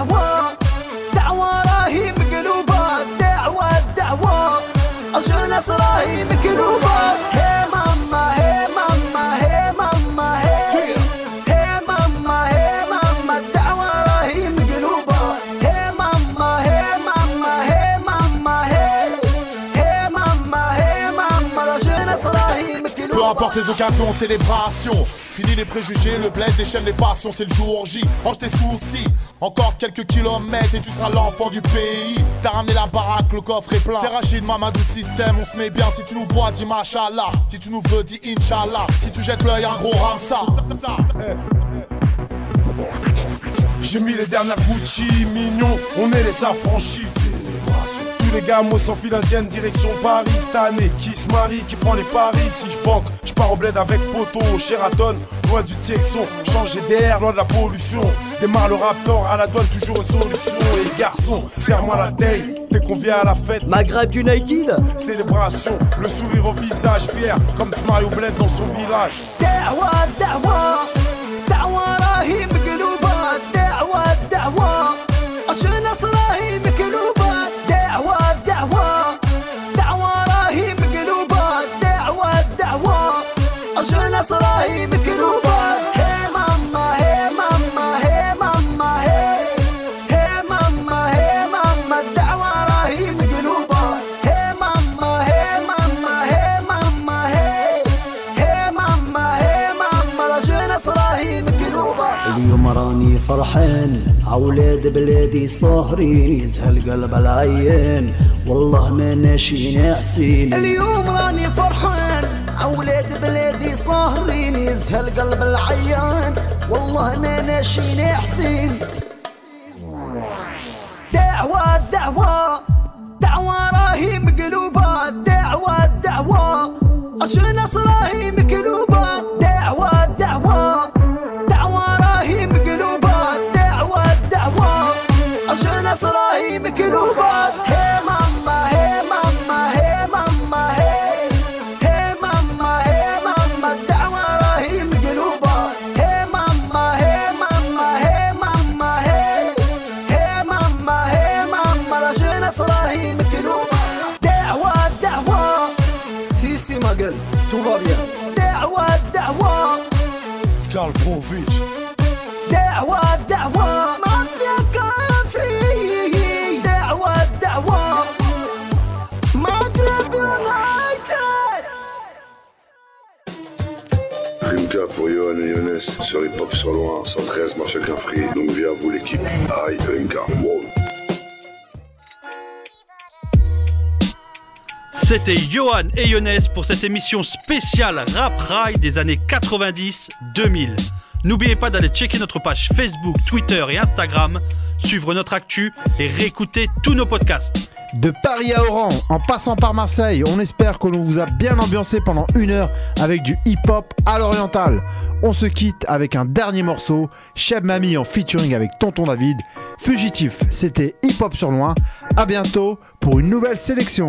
[SPEAKER 12] راهي مقلوبة دعوة أشناس راهي مقلوبة هي ماما هي ماما هي ماما هي ماما هي ماما الدعوة راهي مقلوبة هي ماما هي ماما هي ماما هي ماما أشناس راهي
[SPEAKER 2] Peu importe les occasions, célébration. Fini les préjugés, le bled déchaîne les passions, c'est le jour J. Range tes soucis, encore quelques kilomètres et tu seras l'enfant du pays. T'as ramené la baraque, le coffre est plein. C'est Rachid, Mamadou système, on se met bien. Si tu nous vois, dis machallah. Si tu nous veux, dis Inch'Allah. Si tu jettes l'œil, un gros Ramsa. J'ai mis les dernières Gucci, mignons, on est les affranchis. Tous les gars, moi sans fil indienne, direction Paris cette année. Qui se marie, qui prend les paris. Si je banque, je pars au bled avec Poto, au Sheraton, loin du Texon. Changer d'air, loin de la pollution. Démarre le Raptor, à la douane, toujours une solution. Et garçon, serre-moi la taille, dès qu'on vient à la fête.
[SPEAKER 7] Maghreb United,
[SPEAKER 2] célébration, le sourire au visage fier, comme se marie au bled dans son village.
[SPEAKER 12] راهي مقلوبة دعوة أشناس راهي مقلوبة دعوة راهي مقلوبة دعوة أشناس راهي مقلوبة هي ماما هي ماما هي ماما هي ماما الدعوة راهي مقلوبة هي ماما هي ماما هي ماما هي ماما أشناس راهي مقلوبة
[SPEAKER 7] اليوم راني فرحان عولاد بلادي صاهرين يزهى القلب العيان والله ما ناشينا حسين
[SPEAKER 12] اليوم راني فرحان عولاد بلادي صاهرين يزهى القلب العيان والله ما ناشينا حسين دعوة راهي مقلوبة دعوة أشناس راهي مقلوبة دعوة راهي مقلوبة دعوة أشناس راهي مقلوبة هي ماما هي ماما هي ماما هي ماما الدعوة راهي مقلوبة هي ماما هي ماما هي ماما هي ماما أشناس راهي مقلوبة دعوة
[SPEAKER 7] سيسي ما قال تو va bien
[SPEAKER 12] دعوة
[SPEAKER 2] Skalpovic
[SPEAKER 12] دعوة ما فيها كافي دعوة مغرب يونايتد
[SPEAKER 8] Rimka pour Johan et Younes sur Hip Hop sur loin, 113 Marshall Quinfree, donc via vous l'équipe. Aïe, Rimka, wow.
[SPEAKER 5] C'était Johan et Younes pour cette émission spéciale Rap Rail des années 90-2000. N'oubliez pas d'aller checker notre page Facebook, Twitter et Instagram, suivre notre actu et réécouter tous nos podcasts.
[SPEAKER 6] De Paris à Oran, en passant par Marseille, on espère que l'on vous a bien ambiancé pendant 1 heure avec du hip-hop à l'oriental. On se quitte avec un dernier morceau, Cheb Mami en featuring avec Tonton David. Fugitif, c'était Hip Hop sur loin. À bientôt pour une nouvelle sélection.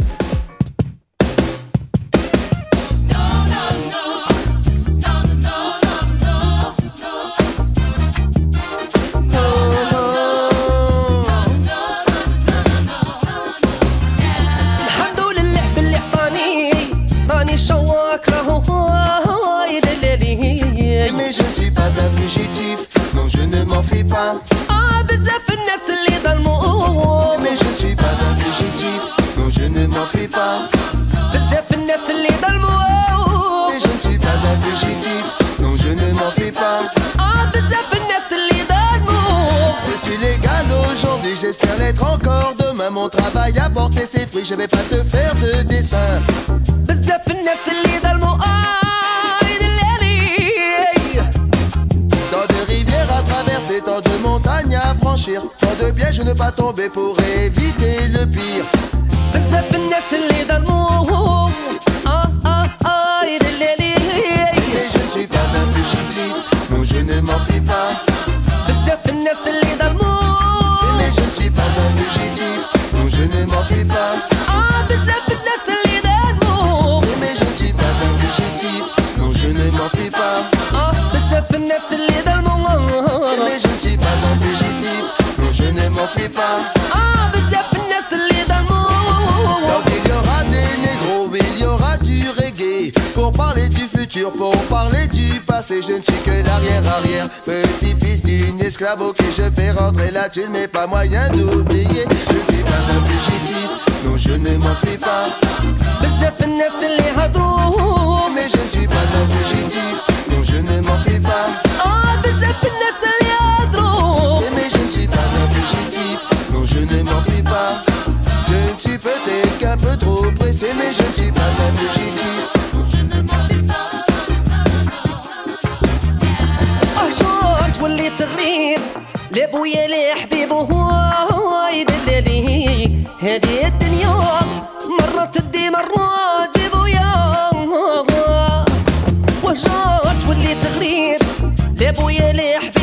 [SPEAKER 11] Mais je ne suis pas un fugitif, non je ne m'en fais pas. Mais je ne suis pas un fugitif, non je ne m'en fais pas. Mais je ne suis pas un fugitif, non je ne m'en fais pas. Je suis légal aujourd'hui, j'espère l'être encore demain. Mon travail a porté ses fruits, je vais pas te faire de dessin. C'est tant de montagnes à franchir, tant de pièges ne pas tomber pour éviter le pire.
[SPEAKER 13] بزاف الناس اللي ظلموهم
[SPEAKER 11] Mais je ne suis pas un fugitif, non je ne m'enfuis pas.
[SPEAKER 13] بزاف الناس اللي ظلموهم
[SPEAKER 11] Mais je ne suis pas un fugitif, non je ne m'enfuis pas.
[SPEAKER 13] بزاف الناس اللي ظلموهم
[SPEAKER 11] Mais je ne suis pas un fugitif, non je ne m'enfuis pas.
[SPEAKER 13] بزاف الناس اللي ظلموهم
[SPEAKER 11] Mais je ne suis pas un fugitif, non je ne m'enfuis pas.
[SPEAKER 13] بزاف الناس اللي ظلموهم
[SPEAKER 11] Donc il y aura des négros, il y aura du reggae. Pour parler du futur, pour parler du passé, je ne suis que l'arrière-arrière petit-fils d'une esclave auquel je fais rentrer la thune, mais pas moyen d'oublier. Je ne suis pas un fugitif, non je ne m'enfuis pas.
[SPEAKER 13] بزاف الناس اللي هضروهم
[SPEAKER 11] Mais je ne suis pas un fugitif, non je ne m'enfuis pas.
[SPEAKER 13] بزاف الناس اللي هضروهم
[SPEAKER 11] Mais je ne suis pas un fugitif, non je ne m'enfuis pas. Je ne suis peut-être qu'un peu trop pressé, mais je ne suis pas un fugitif.
[SPEAKER 13] أشعرت وليت غريب لابويا لحبيب وهو يدللي هذه الدنيا مرة تدي مرة تجيب ويا وهجرت وليت غريب لابويا لحبيب